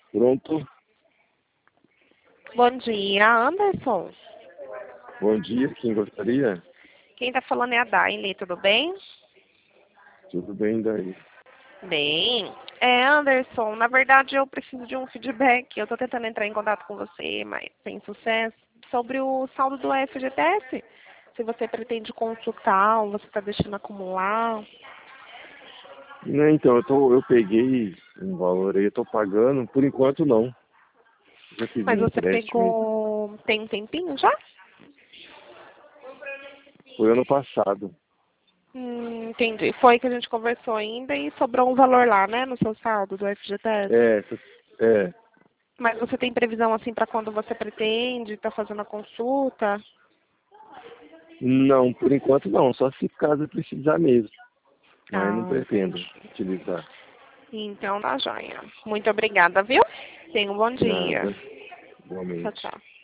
Pronto. Bom dia, Anderson. Bom dia, quem gostaria? Quem está falando é a Daile, tudo bem? Tudo bem daí? Bem. Anderson, na verdade eu preciso de um feedback. Eu estou tentando entrar em contato com você, mas sem sucesso, sobre o saldo do FGTS. Se você pretende consultar ou você está deixando acumular. Não, então, eu peguei um valor aí, eu tô pagando, por enquanto não. Já fiz Mas um você empréstimo aí, pegou. Tem um tempinho já? foi ano passado. Entendi. Foi que a gente conversou ainda e sobrou um valor lá, né, no seu saldo do FGTS. É, é. Mas você tem previsão assim para quando você pretende estar fazendo a consulta? Não, por enquanto não, só se caso precisar mesmo. Mas não pretendo Entendi. utilizar. Então tá joia. Muito obrigada, viu? Tenha um bom dia. Nada, Tchau, igualmente. tchau.